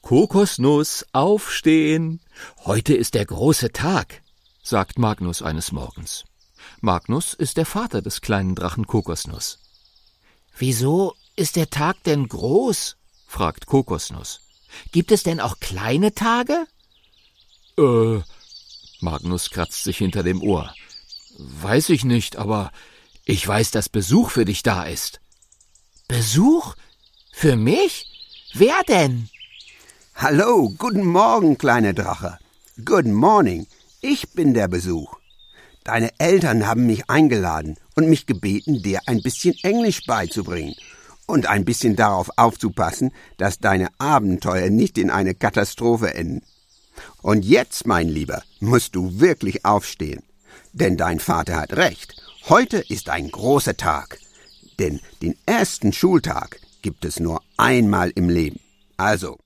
Kokosnuss, aufstehen! Heute ist der große Tag, sagt Magnus eines Morgens. Magnus ist der Vater des kleinen Drachen Kokosnuss. »Wieso ist der Tag denn groß?« fragt Kokosnuss. »Gibt es denn auch kleine Tage?« Magnus kratzt sich hinter dem Ohr. »Weiß ich nicht, aber ich weiß, dass Besuch für dich da ist.« »Besuch? Für mich? Wer denn?« »Hallo, guten Morgen, kleiner Drache. Good morning. Ich bin der Besuch. Deine Eltern haben mich eingeladen und mich gebeten, dir ein bisschen Englisch beizubringen und ein bisschen darauf aufzupassen, dass deine Abenteuer nicht in eine Katastrophe enden. Und jetzt, mein Lieber, musst du wirklich aufstehen, denn dein Vater hat recht. Heute ist ein großer Tag, denn den ersten Schultag gibt es nur einmal im Leben. Also,